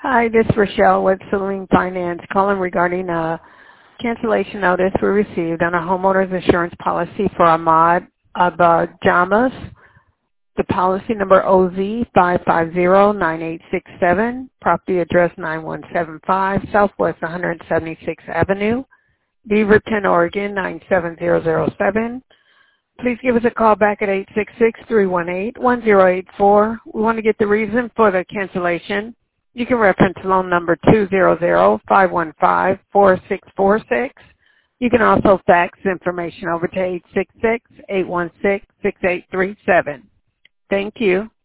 Hi, this is Rochelle with Celine Finance calling regarding a cancellation notice we received on a homeowner's insurance policy for Ahmad Abajamas. The policy number OZ5509867, property address 9175 Southwest 176th Avenue, Beaverton, Oregon 97007. Please give us a call back at 866-318-1084. We want to get the reason for the cancellation. You can reference loan number 200-515-4646. You can also fax information over to 866-816-6837. Thank you.